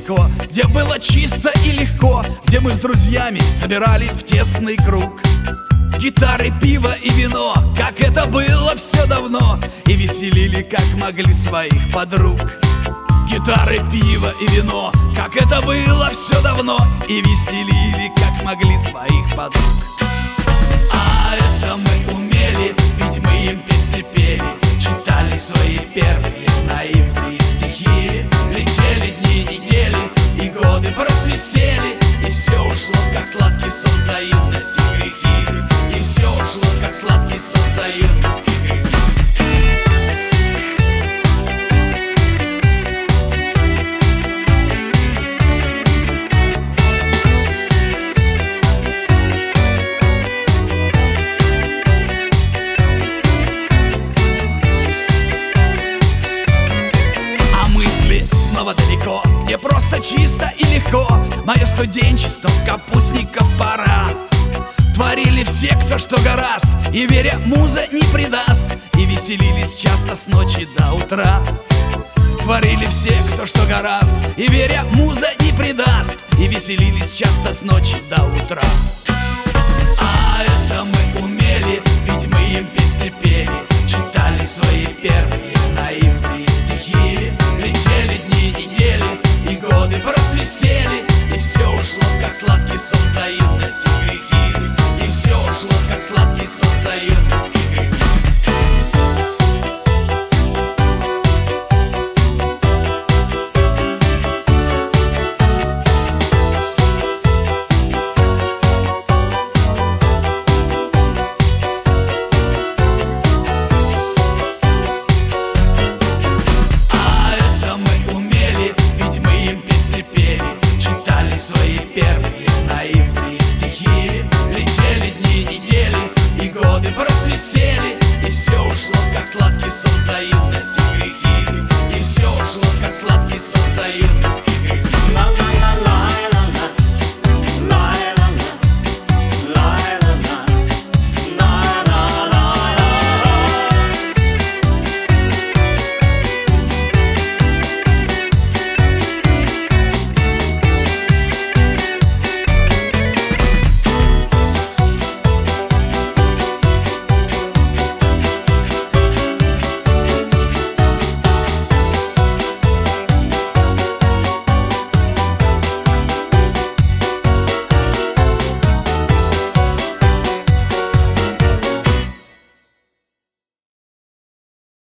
далеко, где было чисто и легко, где мы с друзьями собирались в тесный круг. Гитары, пиво и вино, как это было все давно, и веселили, как могли, своих подруг. Гитары, пиво и вино, как это было все давно, и веселили, как могли, своих подруг. А это мы умели, ведь мы им песни пели, читали свои первые наивные стихи. Летели дни, недели, и годы просвистели, и все ушло, как сладкий сон за юности грехи. И все ушло, как сладкий сон за юности грехи. Снова далеко, где просто чисто и легко, мое студенчество, капустников пора. Творили все, кто что гораст, и веря, муза не предаст, и веселились часто с ночи до утра. Творили все, кто что гораст, и веря, муза не предаст, и веселились часто с ночи до утра. А это мы умели, ведь мы им песни пели, читали свои первые наивные стихи. Летели дни, недели, и годы просвистели, и все ушло, как сладкий сон за юности грехи. И все ушло, как сладкий сон за юности грехи. Свои первые наивные стихи. Летели дни, недели, и годы просвистели, и все ушло, как сладкий сон за юности.